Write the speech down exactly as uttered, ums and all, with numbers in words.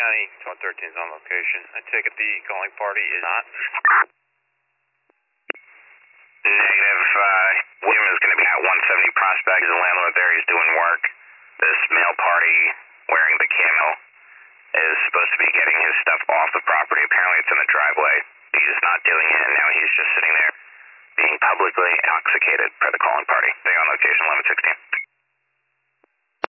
County, one thirteen is on location. I take it the calling party is not? Negative. Uh, William is going to be at one seventy Prospect. The landlord there is doing work. This male party wearing the camo is supposed to be getting his stuff off the property. Apparently it's in the driveway. He's not doing it, and now he's just sitting there being publicly intoxicated per the calling party. Stay on location, eleven sixteen.